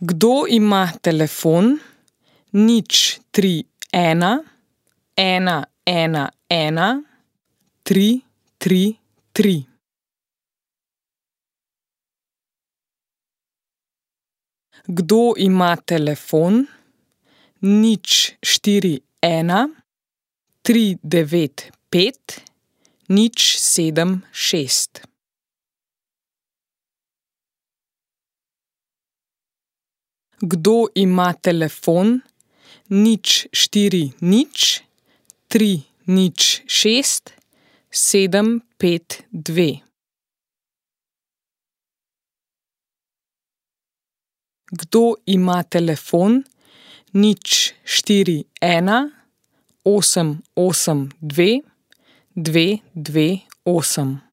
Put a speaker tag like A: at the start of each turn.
A: Kdo ima telefon 031 111 333? Kdo ima telefon 041 395 076? Kdo ima telefon 040 306 752? Kdo ima telefon 041 882 228?